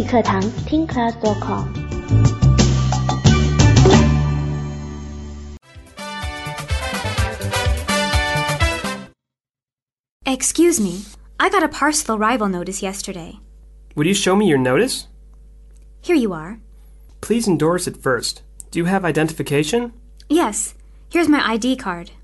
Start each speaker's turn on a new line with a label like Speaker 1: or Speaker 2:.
Speaker 1: 语课堂听 class.com。
Speaker 2: Excuse me, I got a parcel arrival notice yesterday.
Speaker 3: Would you show me your notice?
Speaker 2: Here you are.
Speaker 3: Please endorse it first. Do you have identification?
Speaker 2: Yes, here's my ID card.